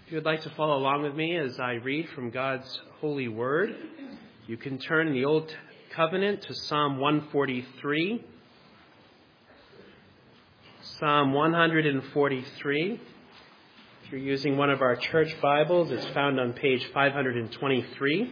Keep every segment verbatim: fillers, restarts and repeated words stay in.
If you would like to follow along with me as I read from God's holy word, you can turn in the Old Covenant to Psalm one forty-three. Psalm one forty-three. If you're using one of our church Bibles, it's found on page five twenty-three.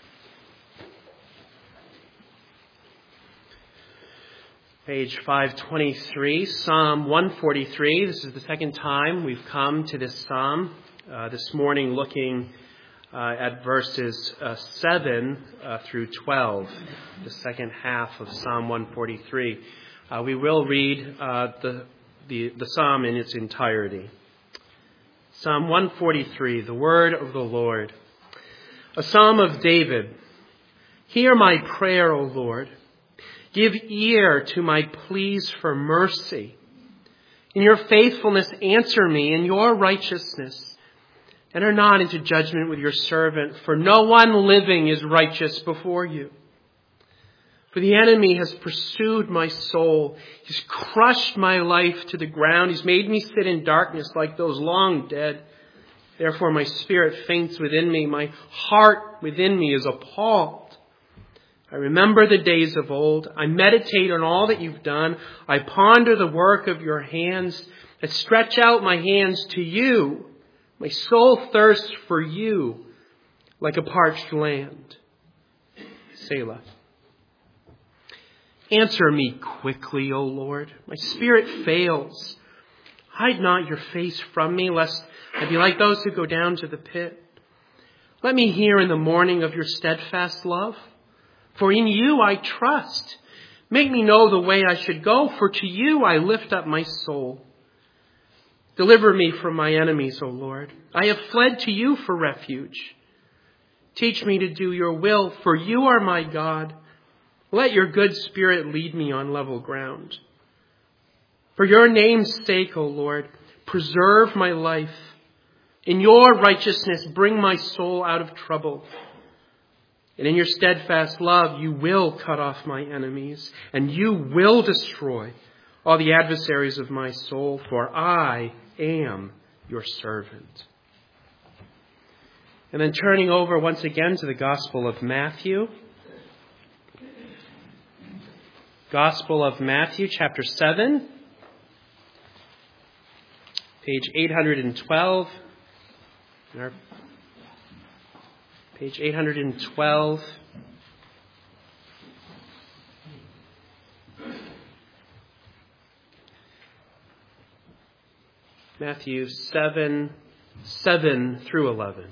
Page five twenty-three, Psalm one forty-three. This is the second time we've come to this psalm. Uh, this morning looking uh, at verses uh, seven uh, through twelve, the second half of Psalm one forty-three. Uh, we will read uh, the, the, the psalm in its entirety. Psalm one forty-three, the word of the Lord. A psalm of David. Hear my prayer, O Lord. Give ear to my pleas for mercy. In your faithfulness, answer me in your righteousness. Enter not into judgment with your servant, for no one living is righteous before you. For the enemy has pursued my soul. He's crushed my life to the ground. He's made me sit in darkness like those long dead. Therefore my spirit faints within me. My heart within me is appalled. I remember the days of old. I meditate on all that you've done. I ponder the work of your hands. I stretch out my hands to you. My soul thirsts for you like a parched land. Selah. Answer me quickly, O Lord. My spirit fails. Hide not your face from me, lest I be like those who go down to the pit. Let me hear in the morning of your steadfast love. For in you I trust. Make me know the way I should go, for to you I lift up my soul. Deliver me from my enemies, O Lord. I have fled to you for refuge. Teach me to do your will, for you are my God. Let your good spirit lead me on level ground. For your name's sake, O Lord, preserve my life. In your righteousness, bring my soul out of trouble. And in your steadfast love, you will cut off my enemies, and you will destroy all the adversaries of my soul, for I am your servant. And then turning over once again to the Gospel of Matthew. Gospel of Matthew, chapter seven, page eight twelve. Our page eight twelve. Matthew seven, seven through eleven.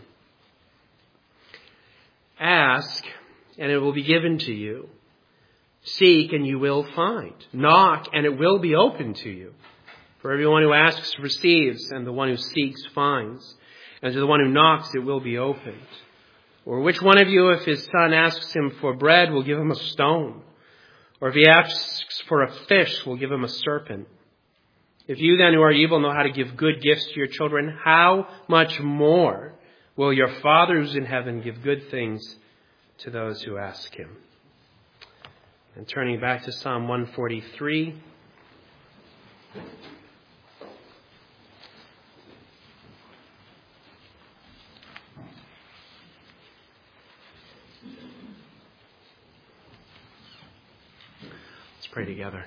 Ask, and it will be given to you. Seek, and you will find. Knock, and it will be opened to you. For everyone who asks receives, and the one who seeks finds. And to the one who knocks, it will be opened. Or which one of you, if his son asks him for bread, will give him a stone? Or if he asks for a fish, will give him a serpent? If you then who are evil know how to give good gifts to your children, how much more will your Father who's in heaven give good things to those who ask him? And turning back to Psalm one forty-three. Let's pray together.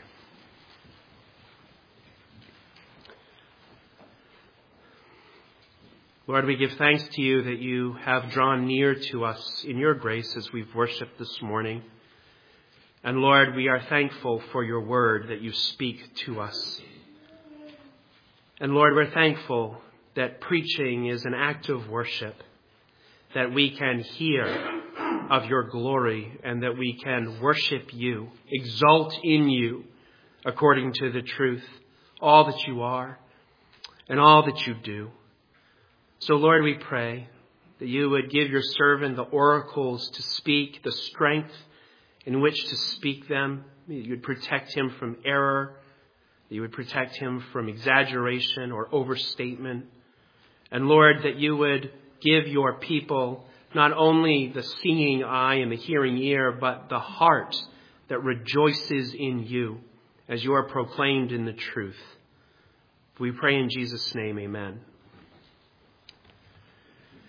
Lord, we give thanks to you that you have drawn near to us in your grace as we've worshiped this morning. And Lord, we are thankful for your word that you speak to us. And Lord, we're thankful that preaching is an act of worship, that we can hear of your glory and that we can worship you, exalt in you according to the truth, all that you are and all that you do. So Lord, we pray that you would give your servant the oracles to speak, the strength in which to speak them. That you would protect him from error. That you would protect him from exaggeration or overstatement. And Lord, that you would give your people not only the seeing eye and the hearing ear, but the heart that rejoices in you as you are proclaimed in the truth. We pray in Jesus' name, amen.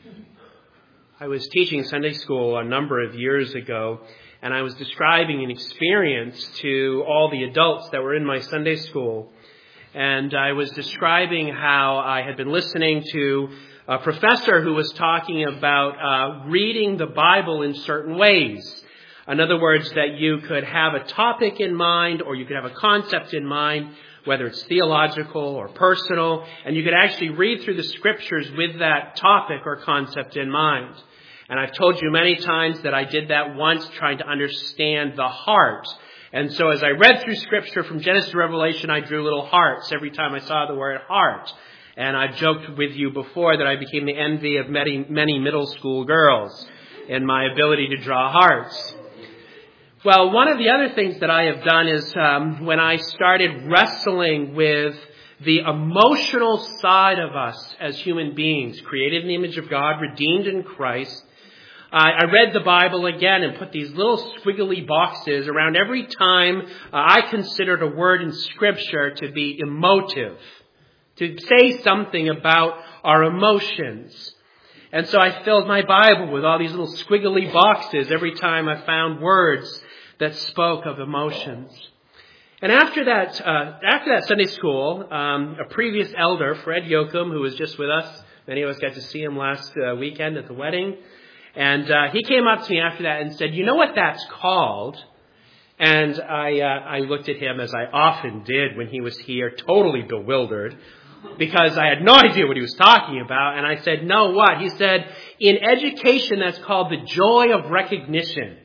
I was teaching Sunday school a number of years ago, and I was describing an experience to all the adults that were in my Sunday school. And I was describing how I had been listening to a professor who was talking about uh, reading the Bible in certain ways. In other words, that you could have a topic in mind, or you could have a concept in mind, whether it's theological or personal, and you could actually read through the scriptures with that topic or concept in mind. And I've told you many times that I did that once trying to understand the heart. And so as I read through scripture from Genesis to Revelation, I drew little hearts every time I saw the word heart. And I've joked with you before that I became the envy of many, many middle school girls in my ability to draw hearts. Well, one of the other things that I have done is um, when I started wrestling with the emotional side of us as human beings, created in the image of God, redeemed in Christ, uh, I read the Bible again and put these little squiggly boxes around every time uh, I considered a word in Scripture to be emotive, to say something about our emotions. And so I filled my Bible with all these little squiggly boxes every time I found words that spoke of emotions. And after that, uh, after that Sunday school, um, a previous elder, Fred Yoakum, who was just with us, many of us got to see him last uh, weekend at the wedding, and uh, he came up to me after that and said, "You know what that's called?" And I, uh, I looked at him, as I often did when he was here, totally bewildered, because I had no idea what he was talking about. And I said, "No, what?" He said, "In education, that's called the joy of recognition."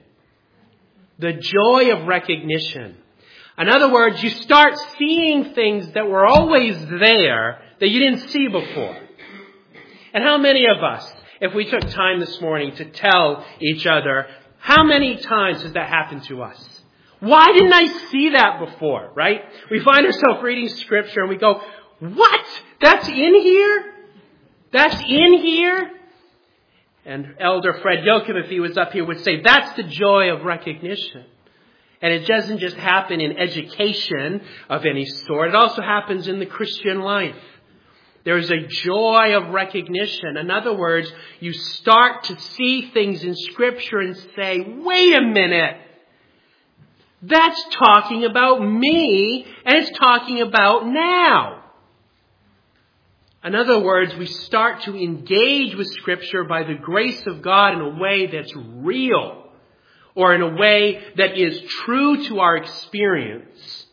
The joy of recognition. In other words, you start seeing things that were always there that you didn't see before. And how many of us, if we took time this morning to tell each other, how many times has that happened to us? Why didn't I see that before, right? We find ourselves reading Scripture and we go, what? That's in here? That's in here? And Elder Fred Yoakum, if he was up here, would say, that's the joy of recognition. And it doesn't just happen in education of any sort. It also happens in the Christian life. There is a joy of recognition. In other words, you start to see things in Scripture and say, wait a minute. That's talking about me, and it's talking about now. In other words, we start to engage with Scripture by the grace of God in a way that's real, or in a way that is true to our experience.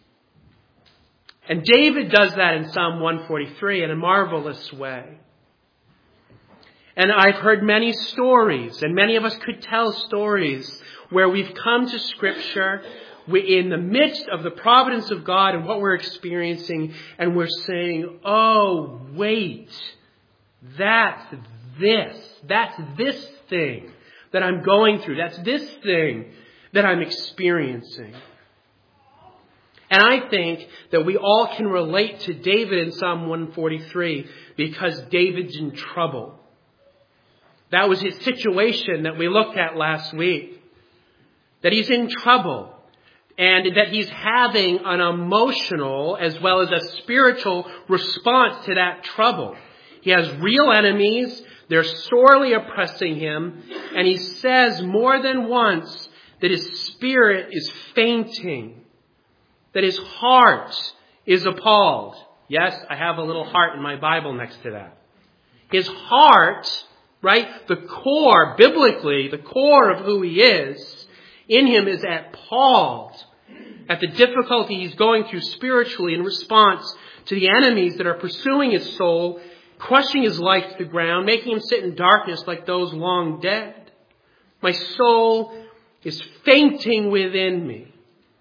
And David does that in Psalm one forty-three in a marvelous way. And I've heard many stories, and many of us could tell stories, where we've come to Scripture in the midst of the providence of God and what we're experiencing, and we're saying, oh, wait, that's this. That's this thing that I'm going through. That's this thing that I'm experiencing. And I think that we all can relate to David in Psalm one forty-three because David's in trouble. That was his situation that we looked at last week. That he's in trouble. And that he's having an emotional as well as a spiritual response to that trouble. He has real enemies. They're sorely oppressing him. And he says more than once that his spirit is fainting. That his heart is appalled. Yes, I have a little heart in my Bible next to that. His heart, right, the core, biblically, the core of who he is, in him is appalled at the difficulty he's going through spiritually in response to the enemies that are pursuing his soul, crushing his life to the ground, making him sit in darkness like those long dead. My soul is fainting within me.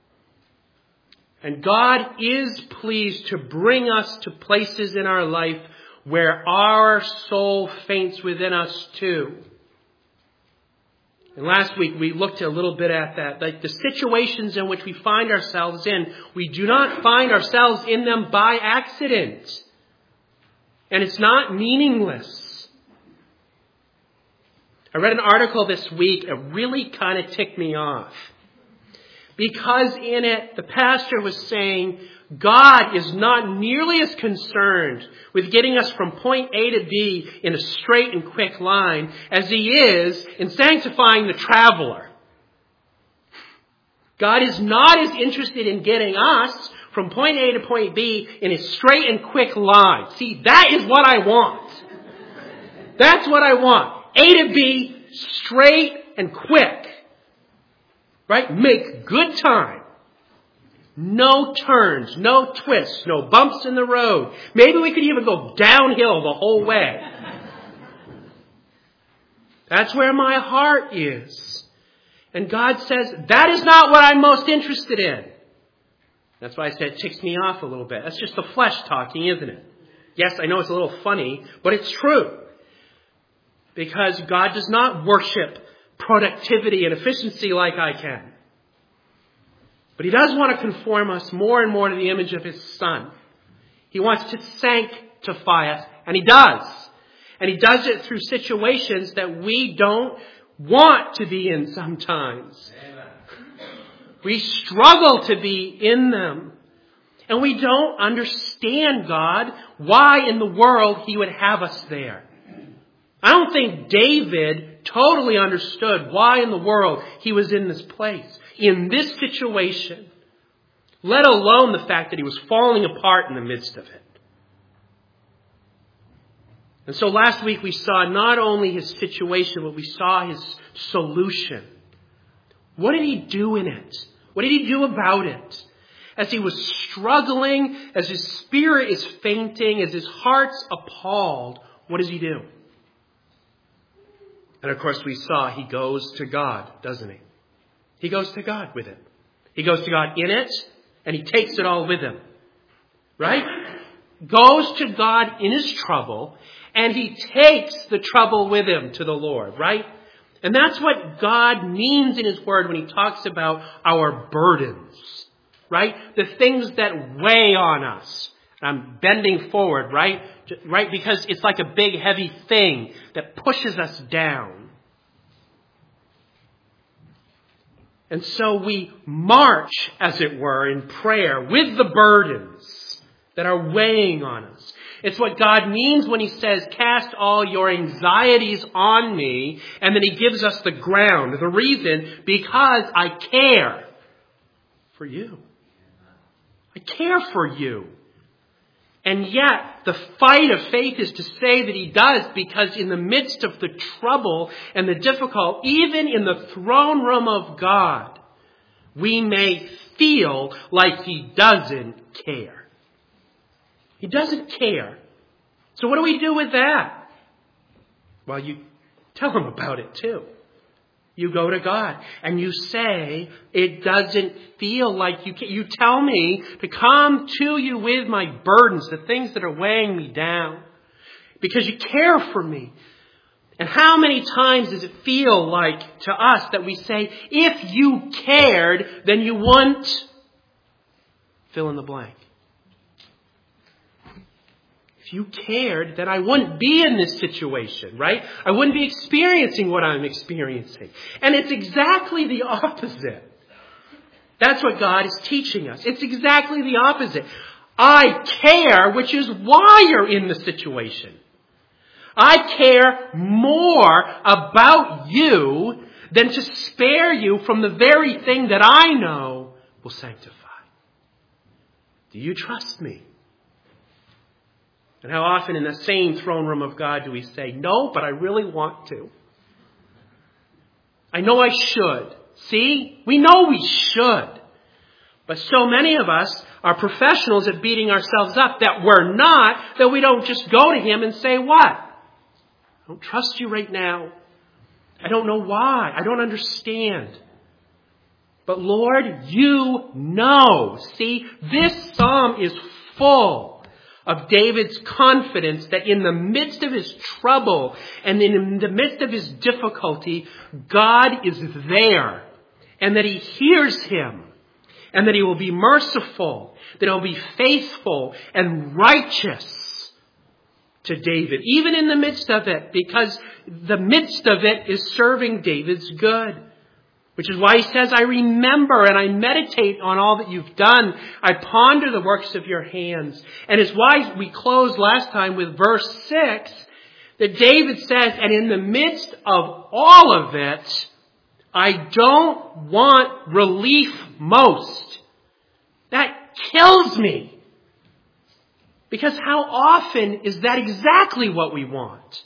And God is pleased to bring us to places in our life where our soul faints within us too. And last week we looked a little bit at that. Like the situations in which we find ourselves in, we do not find ourselves in them by accident. And it's not meaningless. I read an article this week that really kind of ticked me off. Because in it, the pastor was saying, God is not nearly as concerned with getting us from point A to B in a straight and quick line as He is in sanctifying the traveler. God is not as interested in getting us from point A to point B in a straight and quick line. See, that is what I want. That's what I want. A to B, straight and quick. Right? Make good time. No turns, no twists, no bumps in the road. Maybe we could even go downhill the whole way. That's where my heart is. And God says, that is not what I'm most interested in. That's why I said it ticks me off a little bit. That's just the flesh talking, isn't it? Yes, I know it's a little funny, but it's true. Because God does not worship productivity and efficiency like I can. But He does want to conform us more and more to the image of His Son. He wants to sanctify us, and He does. And He does it through situations that we don't want to be in sometimes. Amen. We struggle to be in them. And we don't understand God, why in the world He would have us there. I don't think David totally understood why in the world he was in this place, in this situation, let alone the fact that he was falling apart in the midst of it. And so last week we saw not only his situation, but we saw his solution. What did he do in it? What did he do about it? As he was struggling, as his spirit is fainting, as his heart's appalled, what does he do? And of course we saw he goes to God, doesn't he? He goes to God with it. He goes to God in it, and he takes it all with him. Right? Goes to God in his trouble, and he takes the trouble with him to the Lord, right? And that's what God means in His Word when He talks about our burdens, right? The things that weigh on us. I'm bending forward, right? Right? Because it's like a big heavy thing that pushes us down. And so we march, as it were, in prayer with the burdens that are weighing on us. It's what God means when He says, cast all your anxieties on me. And then He gives us the ground. The reason, because I care for you. I care for you. And yet, the fight of faith is to say that He does, because in the midst of the trouble and the difficult, even in the throne room of God, we may feel like He doesn't care. He doesn't care. So what do we do with that? Well, you tell Him about it too. You go to God and you say, it doesn't feel like you can. You tell me to come to you with my burdens, the things that are weighing me down, because you care for me. And how many times does it feel like to us that we say, if you cared, then you wouldn't fill in the blank. If you cared, then I wouldn't be in this situation, right? I wouldn't be experiencing what I'm experiencing. And it's exactly the opposite. That's what God is teaching us. It's exactly the opposite. I care, which is why you're in the situation. I care more about you than to spare you from the very thing that I know will sanctify. Do you trust me? And how often in the same throne room of God do we say, no, but I really want to. I know I should. See? We know we should. But so many of us are professionals at beating ourselves up that we're not, that we don't just go to Him and say, what? I don't trust you right now. I don't know why. I don't understand. But Lord, you know. See, this psalm is full of David's confidence that in the midst of his trouble and in the midst of his difficulty, God is there, and that He hears him, and that He will be merciful, that He will be faithful and righteous to David, even in the midst of it, because the midst of it is serving David's good. Which is why he says, I remember and I meditate on all that you've done. I ponder the works of your hands. And it's why we closed last time with verse six, that David says, and in the midst of all of it, I don't want relief most. That kills me. Because how often is that exactly what we want?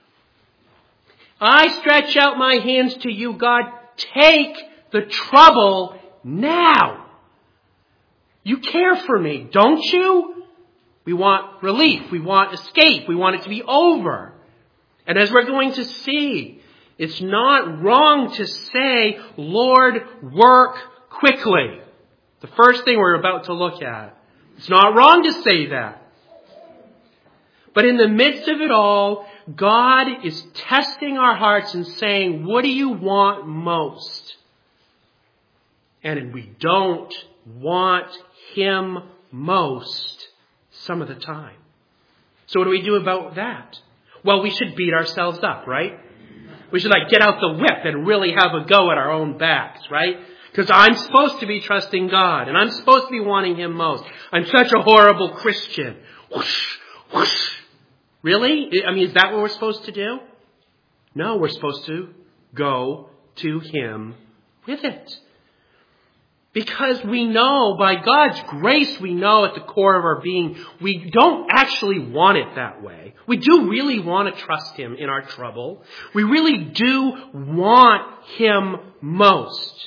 I stretch out my hands to you, God. Take the trouble now. You care for me, don't you? We want relief. We want escape. We want it to be over. And as we're going to see, it's not wrong to say, Lord, work quickly. The first thing we're about to look at. It's not wrong to say that. But in the midst of it all, God is testing our hearts and saying, what do you want most? And we don't want Him most some of the time. So what do we do about that? Well, we should beat ourselves up, right? We should like get out the whip and really have a go at our own backs, right? Because I'm supposed to be trusting God and I'm supposed to be wanting Him most. I'm such a horrible Christian. Whoosh, whoosh. Really? I mean, is that what we're supposed to do? No, we're supposed to go to Him with it. Because we know, by God's grace, we know at the core of our being, we don't actually want it that way. We do really want to trust Him in our trouble. We really do want Him most.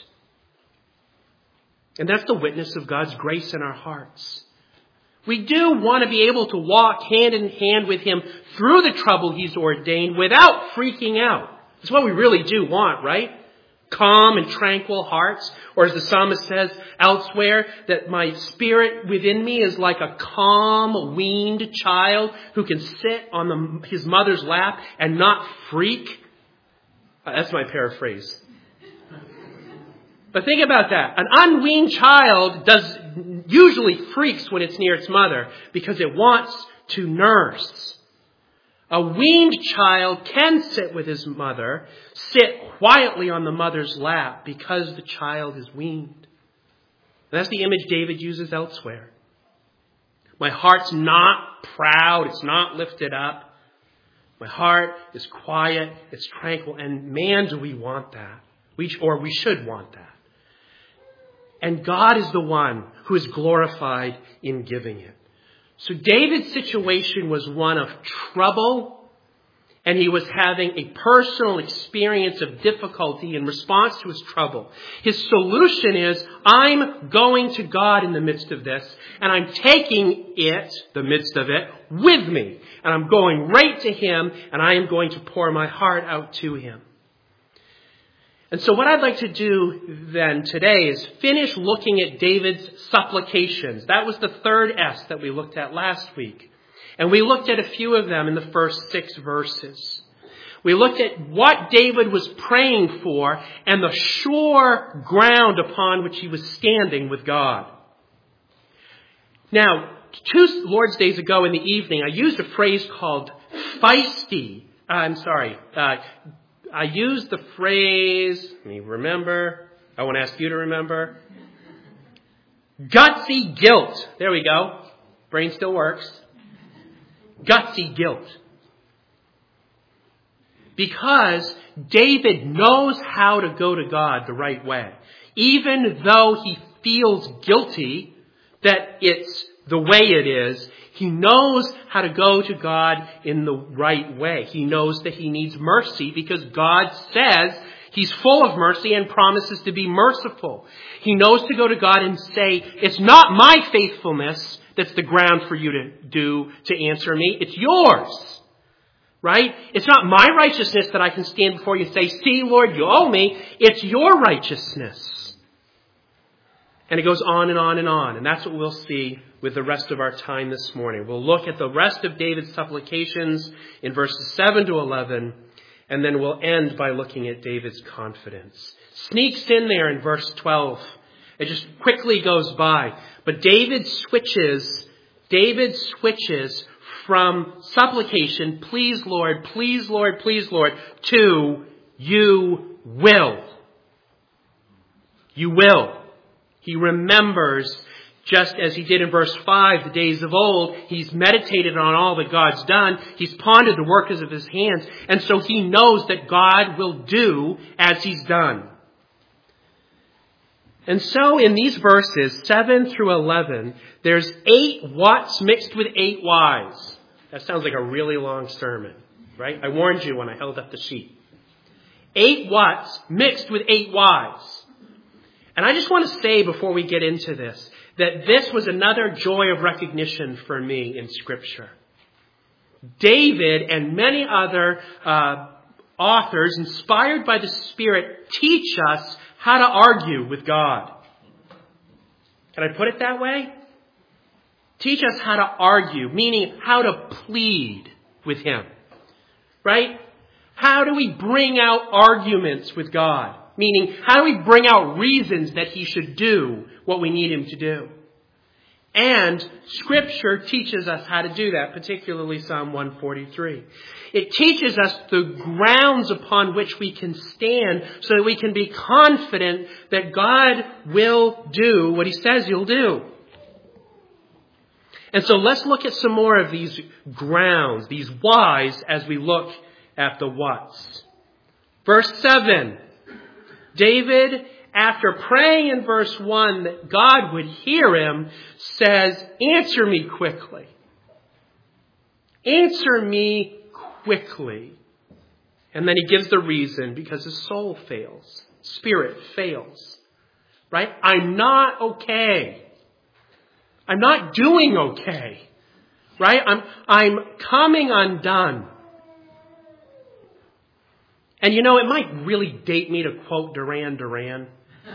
And that's the witness of God's grace in our hearts. We do want to be able to walk hand in hand with Him through the trouble He's ordained without freaking out. That's what we really do want, right? Calm and tranquil hearts. Or as the psalmist says elsewhere, that my spirit within me is like a calm, weaned child who can sit on the, his mother's lap and not freak. That's my paraphrase. But think about that. An unweaned child does usually freaks when it's near its mother because it wants to nurse. A weaned child can sit with his mother, sit quietly on the mother's lap because the child is weaned. And that's the image David uses elsewhere. My heart's not proud. It's not lifted up. My heart is quiet. It's tranquil. And man, do we want that. We, or we should want that. And God is the one who is glorified in giving it. So David's situation was one of trouble, and he was having a personal experience of difficulty in response to his trouble. His solution is, I'm going to God in the midst of this, and I'm taking it, the midst of it, with me. And I'm going right to Him, and I am going to pour my heart out to Him. And so what I'd like to do then today is finish looking at David's supplications. That was the third S that we looked at last week. And we looked at a few of them in the first six verses. We looked at what David was praying for and the sure ground upon which he was standing with God. Now, two Lord's Days ago in the evening, I used a phrase called feisty. Uh, I'm sorry. Uh, I used the phrase, let me remember. I want to ask you to remember. Gutsy guilt. There we go. Brain still works. Gutsy guilt. Because David knows how to go to God the right way. Even though he feels guilty that it's the way it is, he knows how to go to God in the right way. He knows that he needs mercy because God says He's full of mercy and promises to be merciful. He knows to go to God and say, it's not my faithfulness that's the ground for you to do, to answer me. It's yours. Right? It's not my righteousness that I can stand before you and say, see, Lord, you owe me. It's your righteousness. And it goes on and on and on. And that's what we'll see with the rest of our time this morning. We'll look at the rest of David's supplications in verses seven to eleven. And then we'll end by looking at David's confidence. Sneaks in there in verse twelve. It just quickly goes by. But David switches, David switches from supplication, please Lord, please Lord, please Lord, to you will. You will. He remembers, just as he did in verse five, the days of old. He's meditated on all that God's done. He's pondered the workers of his hands. And so he knows that God will do as he's done. And so in these verses, seven through eleven, there's eight whats mixed with eight whys. That sounds like a really long sermon, right? I warned you when I held up the sheet. Eight whats mixed with eight whys. And I just want to say before we get into this, that this was another joy of recognition for me in Scripture. David and many other uh, authors inspired by the Spirit teach us how to argue with God. Can I put it that way? Teach us how to argue, meaning how to plead with Him. Right? How do we bring out arguments with God? Meaning, how do we bring out reasons that He should do what we need Him to do? And Scripture teaches us how to do that, particularly Psalm one forty-three. It teaches us the grounds upon which we can stand so that we can be confident that God will do what He says He'll do. And so let's look at some more of these grounds, these whys, as we look at the whats. Verse seven. David, after praying in verse one that God would hear him, says, answer me quickly. Answer me quickly. And then he gives the reason, because his soul fails. Spirit fails. Right? I'm not okay. I'm not doing okay. Right? I'm, I'm coming undone. And you know, it might really date me to quote Duran Duran.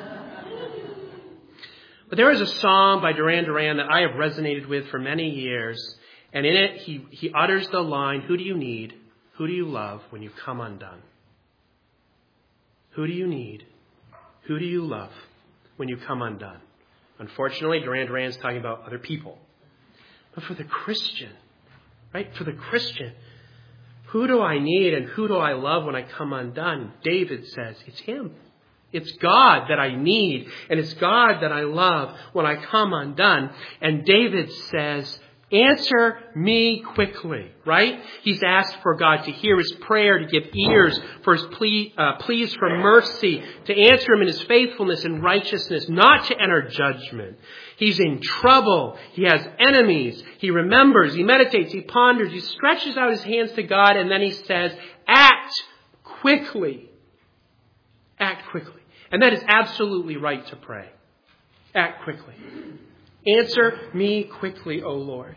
But there is a song by Duran Duran that I have resonated with for many years. And in it, he, he utters the line, who do you need? Who do you love when you come undone? Who do you need? Who do you love when you come undone? Unfortunately, Duran Duran is talking about other people. But for the Christian, right? For the Christian, who do I need and who do I love when I come undone? David says, it's Him. It's God that I need and it's God that I love when I come undone. And David says, answer me quickly, right? He's asked for God to hear his prayer, to give ears for his plea, uh, pleas for mercy, to answer him in his faithfulness and righteousness, not to enter judgment. He's in trouble. He has enemies. He remembers, he meditates, he ponders, he stretches out his hands to God, and then he says, act quickly. Act quickly. And that is absolutely right to pray. Act quickly. Answer me quickly, O Lord.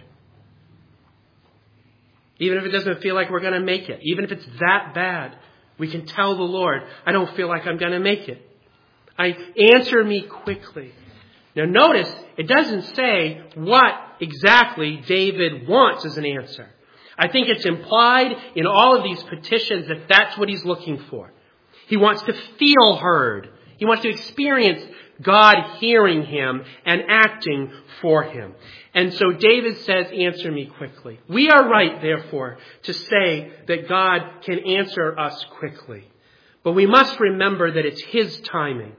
Even if it doesn't feel like we're going to make it, even if it's that bad, we can tell the Lord, I don't feel like I'm going to make it. I answer me quickly. Now notice, it doesn't say what exactly David wants as an answer. I think it's implied in all of these petitions that that's what he's looking for. He wants to feel heard. He wants to experience God hearing him and acting for him. And so David says, answer me quickly. We are right, therefore, to say that God can answer us quickly. But we must remember that it's His timing.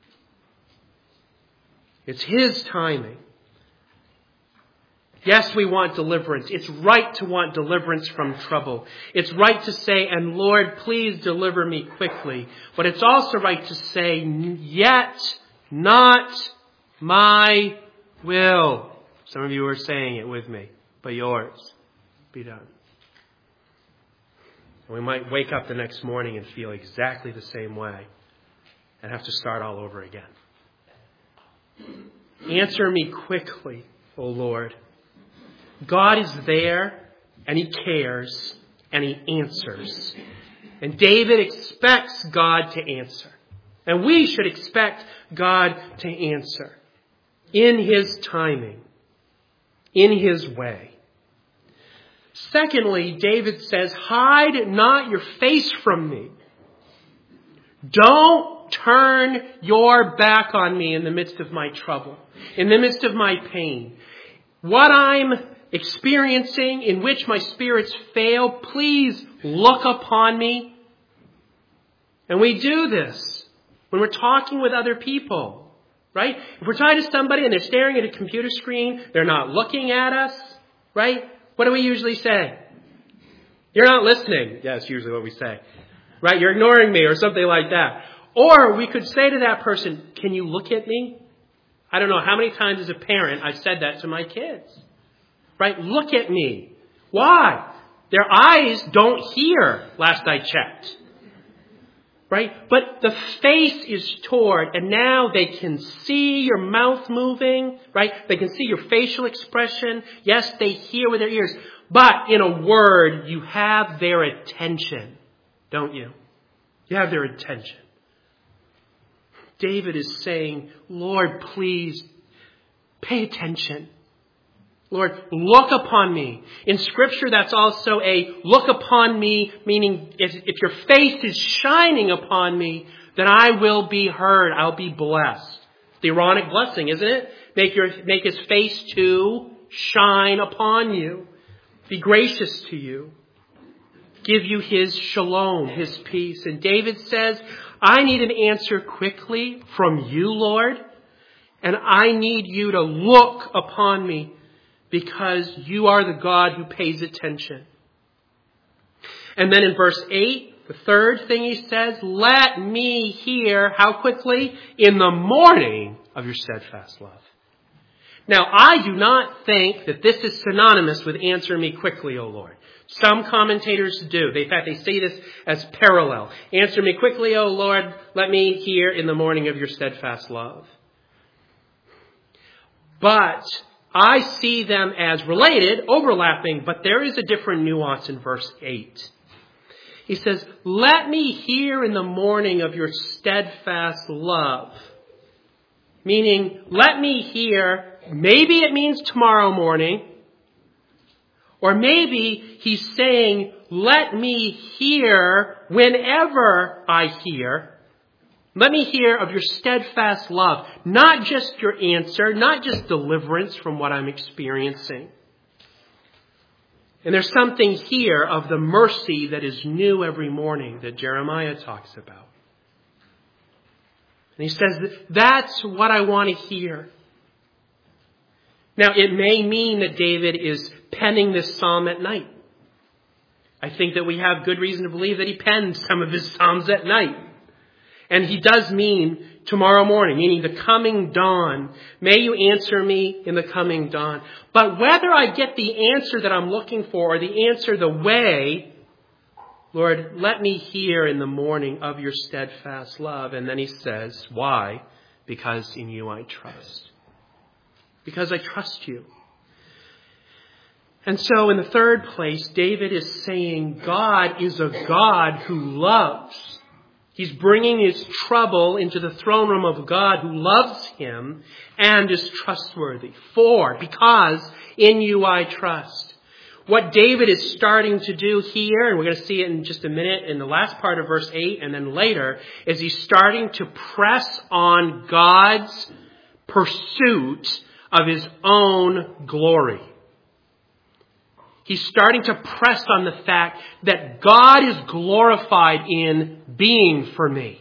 It's His timing. Yes, we want deliverance. It's right to want deliverance from trouble. It's right to say, and Lord, please deliver me quickly. But it's also right to say, yet not my will. Some of you are saying it with me, but yours be done. And we might wake up the next morning and feel exactly the same way and have to start all over again. Answer me quickly, O Lord. God is there, and He cares, and He answers. And David expects God to answer. And we should expect God to answer in His timing, in His way. Secondly, David says, hide not your face from me. Don't turn your back on me in the midst of my trouble, in the midst of my pain. What I'm experiencing, in which my spirits fail, please look upon me. And we do this when we're talking with other people, right? If we're talking to somebody and they're staring at a computer screen, they're not looking at us, right? What do we usually say? You're not listening. Yeah, that's usually what we say, right? You're ignoring me or something like that. Or we could say to that person, can you look at me? I don't know how many times as a parent I've said that to my kids, right? Look at me. Why? Their eyes don't hear, last I checked. Right? But the face is toward, and now they can see your mouth moving, right? They can see your facial expression. Yes, they hear with their ears. But in a word, you have their attention, don't you? You have their attention. David is saying, Lord, please pay attention. Lord, look upon me. In Scripture, that's also a look upon me, meaning if, if your face is shining upon me, then I will be heard. I'll be blessed. The Aaronic blessing, isn't it? Make your make his face to shine upon you. Be gracious to you. Give you his shalom, his peace. And David says, I need an answer quickly from you, Lord. And I need you to look upon me, because you are the God who pays attention. And then in verse eight, the third thing he says, let me hear, how quickly? In the morning of your steadfast love. Now, I do not think that this is synonymous with answer me quickly, O Lord. Some commentators do. They, in fact, they say this as parallel. Answer me quickly, O Lord. Let me hear in the morning of your steadfast love. But I see them as related, overlapping, but there is a different nuance in verse eight. He says, let me hear in the morning of your steadfast love. Meaning, let me hear, maybe it means tomorrow morning, or maybe he's saying, let me hear whenever I hear. Let me hear of your steadfast love, not just your answer, not just deliverance from what I'm experiencing. And there's something here of the mercy that is new every morning that Jeremiah talks about. And he says, that's what I want to hear. Now, it may mean that David is penning this psalm at night. I think that we have good reason to believe that he penned some of his psalms at night. And he does mean tomorrow morning, meaning the coming dawn. May you answer me in the coming dawn. But whether I get the answer that I'm looking for or the answer the way, Lord, let me hear in the morning of your steadfast love. And then he says, why? Because in you I trust. Because I trust you. And so in the third place, David is saying God is a God who loves. He's bringing his trouble into the throne room of God who loves him and is trustworthy. For, because in you I trust. What David is starting to do here, and we're going to see it in just a minute in the last part of verse eight and then later, is he's starting to press on God's pursuit of his own glory. He's starting to press on the fact that God is glorified in being for me.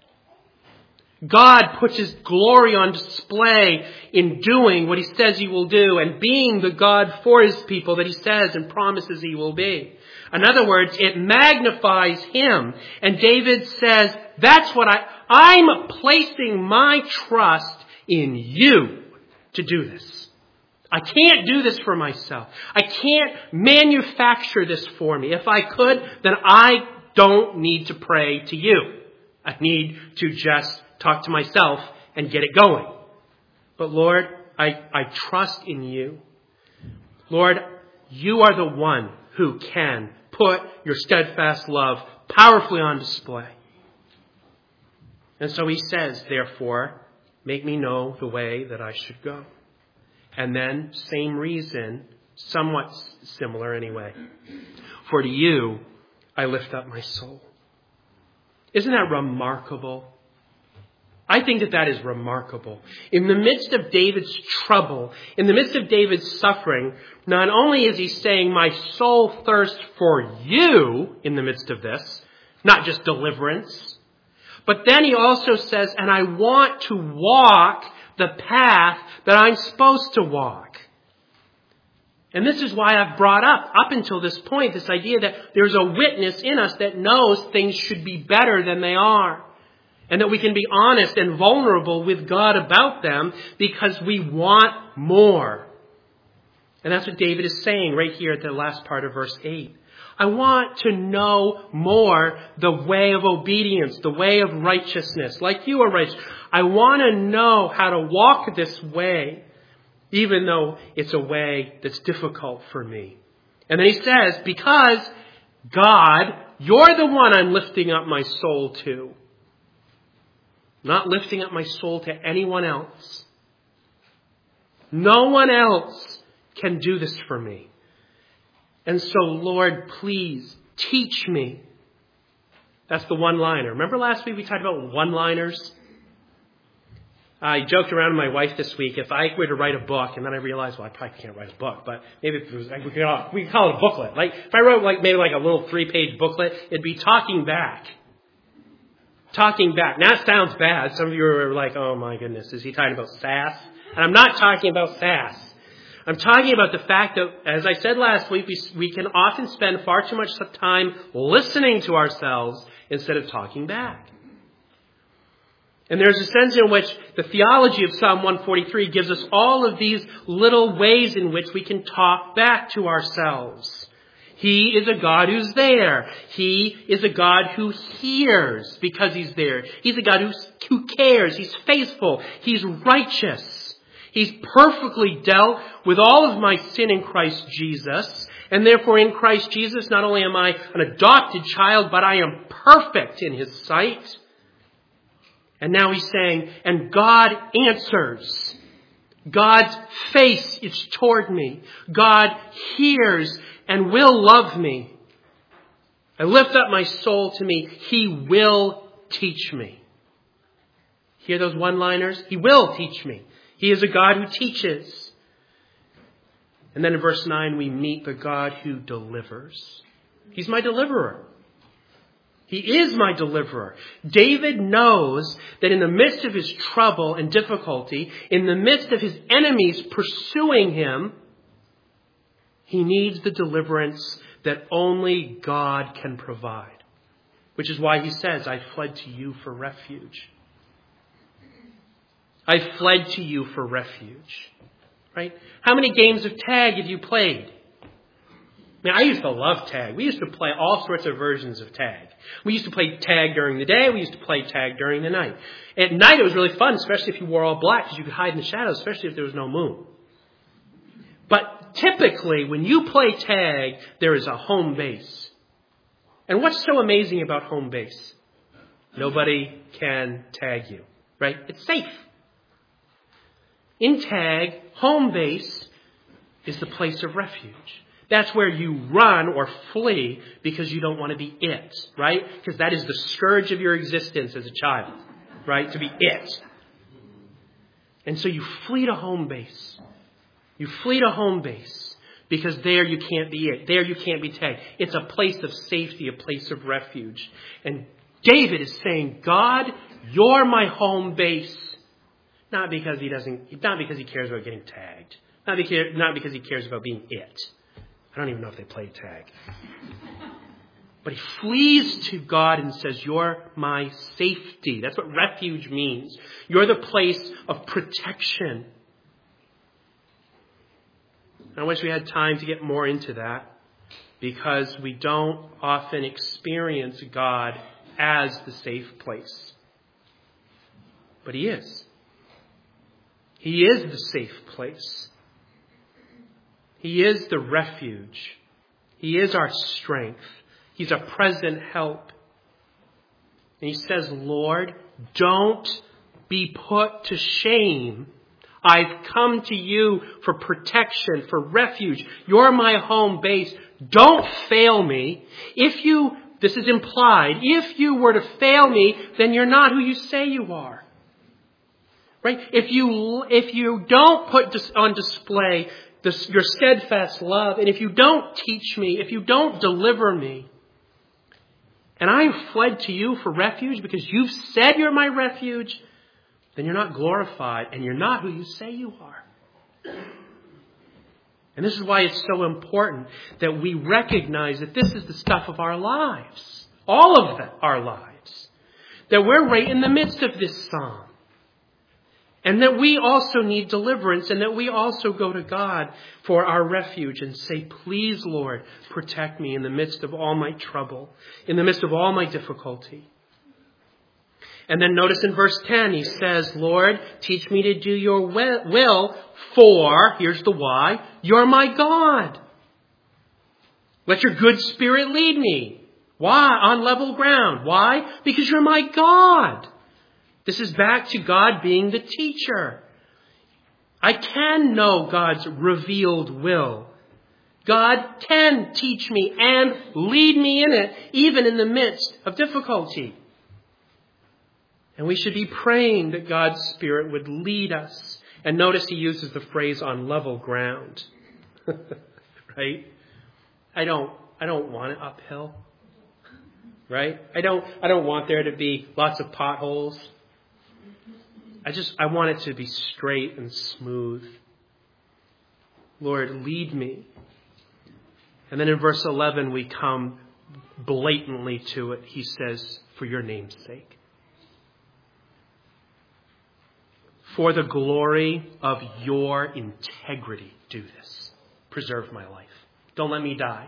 God puts his glory on display in doing what he says he will do and being the God for his people that he says and promises he will be. In other words, it magnifies him. And David says, that's what I, I'm placing my trust in you to do this. I can't do this for myself. I can't manufacture this for me. If I could, then I don't need to pray to you. I need to just talk to myself and get it going. But Lord, I, I trust in you. Lord, you are the one who can put your steadfast love powerfully on display. And so he says, therefore, make me know the way that I should go. And then, same reason, somewhat similar anyway. For to you, I lift up my soul. Isn't that remarkable? I think that that is remarkable. In the midst of David's trouble, in the midst of David's suffering, not only is he saying, my soul thirsts for you in the midst of this, not just deliverance, But then he also says, and I want to walk the path that I'm supposed to walk. And this is why I've brought up, up until this point, this idea that there's a witness in us that knows things should be better than they are. And that we can be honest and vulnerable with God about them because we want more. And that's what David is saying right here at the last part of verse eight. I want to know more the way of obedience, the way of righteousness, like you are righteous. I want to know how to walk this way, even though it's a way that's difficult for me. And then he says, because God, you're the one I'm lifting up my soul to. Not lifting up my soul to anyone else. No one else can do this for me. And so, Lord, please teach me. That's the one-liner. Remember last week we talked about one-liners? I joked around with my wife this week. If I were to write a book, and then I realized, well, I probably can't write a book, but maybe if it was, we could call, we could call it a booklet. Like if I wrote like maybe like a little three-page booklet, it'd be talking back. Talking back. Now it sounds bad. Some of you are like, oh my goodness, is he talking about sass? And I'm not talking about sass. I'm talking about the fact that, as I said last week, we, we can often spend far too much time listening to ourselves instead of talking back. And there's a sense in which the theology of Psalm one forty-three gives us all of these little ways in which we can talk back to ourselves. He is a God who's there. He is a God who hears because he's there. He's a God who, who cares. He's faithful. He's righteous. He's perfectly dealt with all of my sin in Christ Jesus. And therefore in Christ Jesus, not only am I an adopted child, but I am perfect in his sight. And now he's saying, and God answers. God's face is toward me. God hears and will love me. I lift up my soul to me. He will teach me. Hear those one-liners? He will teach me. He is a God who teaches. And then in verse nine, we meet the God who delivers. He's my deliverer. He is my deliverer. David knows that in the midst of his trouble and difficulty, in the midst of his enemies pursuing him, he needs the deliverance that only God can provide. Which is why he says, I fled to you for refuge. I fled to you for refuge. Right? How many games of tag have you played? I mean, I used to love tag. We used to play all sorts of versions of tag. We used to play tag during the day. We used to play tag during the night. At night it was really fun, especially if you wore all black, because you could hide in the shadows, especially if there was no moon. But typically, when you play tag, there is a home base. And what's so amazing about home base? Nobody can tag you, right? It's safe. In tag, home base is the place of refuge. That's where you run or flee because you don't want to be it, right? Because that is the scourge of your existence as a child, right? To be it. And so you flee to home base. You flee to home base because there you can't be it. There you can't be tagged. It's a place of safety, a place of refuge. And David is saying, God, you're my home base. Not because he doesn't, not because he cares about getting tagged. Not because, not because he cares about being it. I don't even know if they play tag. But he flees to God and says, you're my safety. That's what refuge means. You're the place of protection. I wish we had time to get more into that because we don't often experience God as the safe place. But he is. He is the safe place. He is the refuge. He is our strength. He's a present help. And he says, Lord, don't be put to shame. I've come to you for protection, for refuge. You're my home base. Don't fail me. If you, this is implied, if you were to fail me, then you're not who you say you are. Right? If you, if you don't put on display this, your steadfast love, and if you don't teach me, if you don't deliver me, and I have fled to you for refuge because you've said you're my refuge, then you're not glorified and you're not who you say you are. And this is why it's so important that we recognize that this is the stuff of our lives. All of them, our lives. That we're right in the midst of this psalm. And that we also need deliverance, and that we also go to God for our refuge and say, please, Lord, protect me in the midst of all my trouble, in the midst of all my difficulty. And then notice in verse ten, he says, Lord, teach me to do your will, for, here's the why, you're my God. Let your good spirit lead me. Why? On level ground. Why? Because you're my God. This is back to God being the teacher. I can know God's revealed will. God can teach me and lead me in it, even in the midst of difficulty. And we should be praying that God's Spirit would lead us. And notice he uses the phrase on level ground. Right? I don't, I don't want it uphill. Right? I don't, I don't want there to be lots of potholes. I just, I want it to be straight and smooth. Lord, lead me. And then in verse eleven, we come blatantly to it. He says, for your name's sake. For the glory of your integrity, do this. Preserve my life. Don't let me die.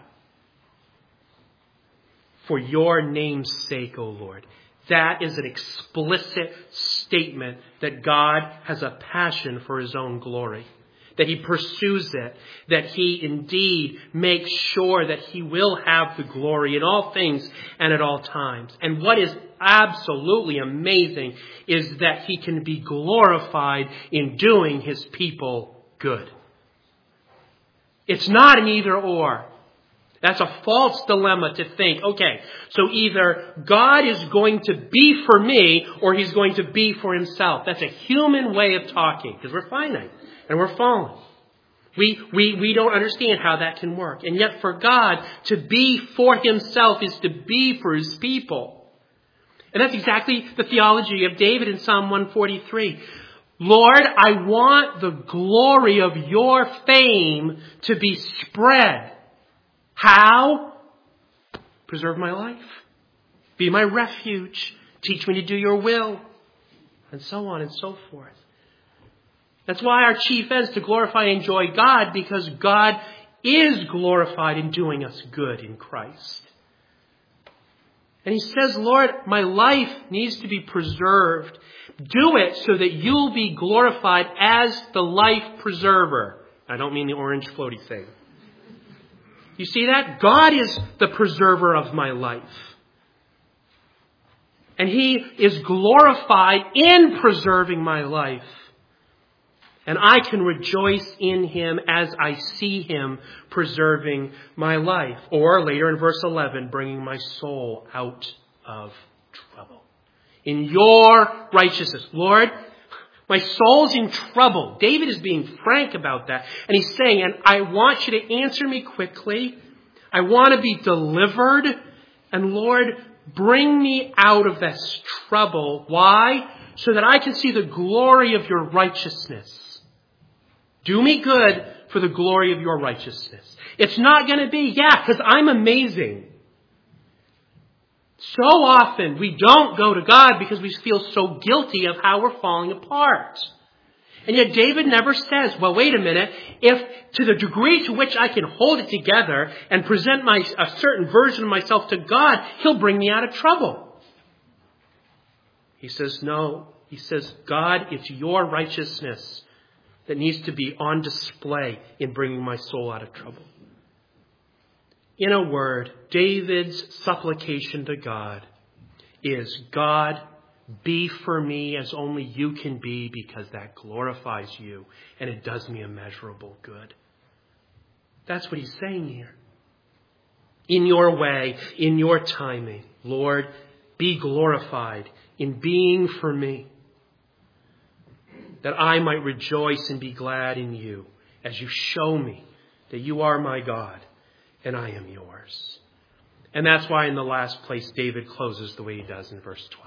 For your name's sake, O Lord. That is an explicit statement that God has a passion for his own glory. That he pursues it. That he indeed makes sure that he will have the glory in all things and at all times. And what is absolutely amazing is that he can be glorified in doing his people good. It's not an either or. That's a false dilemma to think, okay, so either God is going to be for me or he's going to be for himself. That's a human way of talking because we're finite and we're fallen. We, we, we don't understand how that can work. And yet for God to be for himself is to be for his people. And that's exactly the theology of David in Psalm one forty-three. Lord, I want the glory of your fame to be spread. How? Preserve my life. Be my refuge. Teach me to do your will. And so on and so forth. That's why our chief end is to glorify and enjoy God, because God is glorified in doing us good in Christ. And he says, Lord, my life needs to be preserved. Do it so that you'll be glorified as the life preserver. I don't mean the orange floaty thing. You see that? God is the preserver of my life. And he is glorified in preserving my life. And I can rejoice in him as I see him preserving my life. Or later in verse eleven, bringing my soul out of trouble. In your righteousness. Lord, my soul's in trouble. David is being frank about that. And he's saying, and I want you to answer me quickly. I want to be delivered. And Lord, bring me out of this trouble. Why? So that I can see the glory of your righteousness. Do me good for the glory of your righteousness. It's not going to be, yeah, because I'm amazing. So often we don't go to God because we feel so guilty of how we're falling apart. And yet David never says, well, wait a minute, if to the degree to which I can hold it together and present my a certain version of myself to God, he'll bring me out of trouble. He says, no. He says, God, it's your righteousness that needs to be on display in bringing my soul out of trouble. In a word, David's supplication to God is, God, be for me as only you can be, because that glorifies you and it does me immeasurable good. That's what he's saying here. In your way, in your timing, Lord, be glorified in being for me, that I might rejoice and be glad in you as you show me that you are my God and I am yours. And that's why in the last place, David closes the way he does in verse twelve.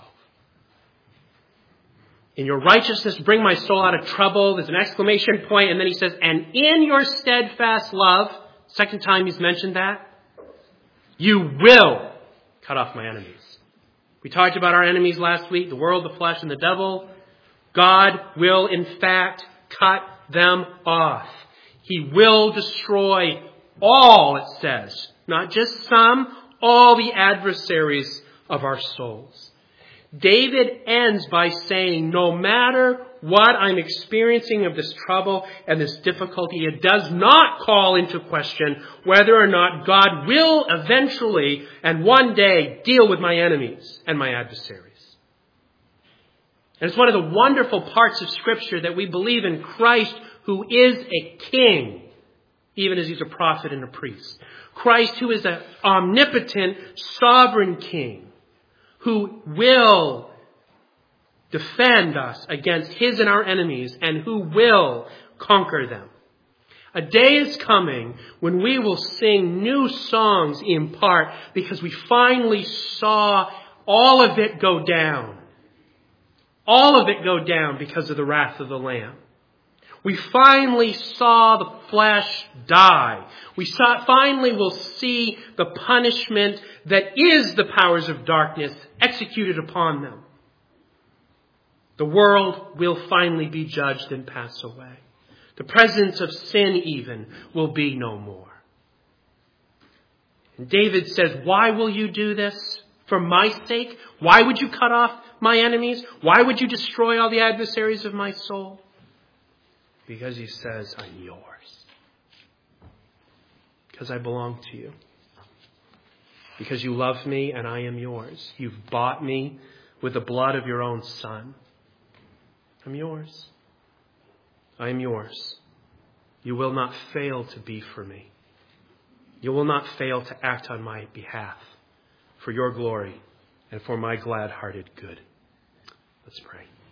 In your righteousness, bring my soul out of trouble. There's an exclamation point, and then he says, and in your steadfast love, second time he's mentioned that, you will cut off my enemies. We talked about our enemies last week, the world, the flesh, and the devil. God will, in fact, cut them off. He will destroy all, it says. Not just some, all the adversaries of our souls. David ends by saying, no matter what I'm experiencing of this trouble and this difficulty, it does not call into question whether or not God will eventually and one day deal with my enemies and my adversaries. And it's one of the wonderful parts of Scripture that we believe in Christ, who is a king, even as he's a prophet and a priest. Christ, who is an omnipotent, sovereign king, who will defend us against his and our enemies, and who will conquer them. A day is coming when we will sing new songs in part because we finally saw all of it go down. All of it go down because of the wrath of the Lamb. We finally saw the flesh die. We saw, finally will see the punishment that is the powers of darkness executed upon them. The world will finally be judged and pass away. The presence of sin even will be no more. And David says, why will you do this? For my sake? Why would you cut off my enemies? Why would you destroy all the adversaries of my soul? Because he says, I'm yours. Because I belong to you. Because you love me and I am yours. You've bought me with the blood of your own Son. I'm yours. I am yours. You will not fail to be for me. You will not fail to act on my behalf for your glory and for my glad-hearted good. Let's pray.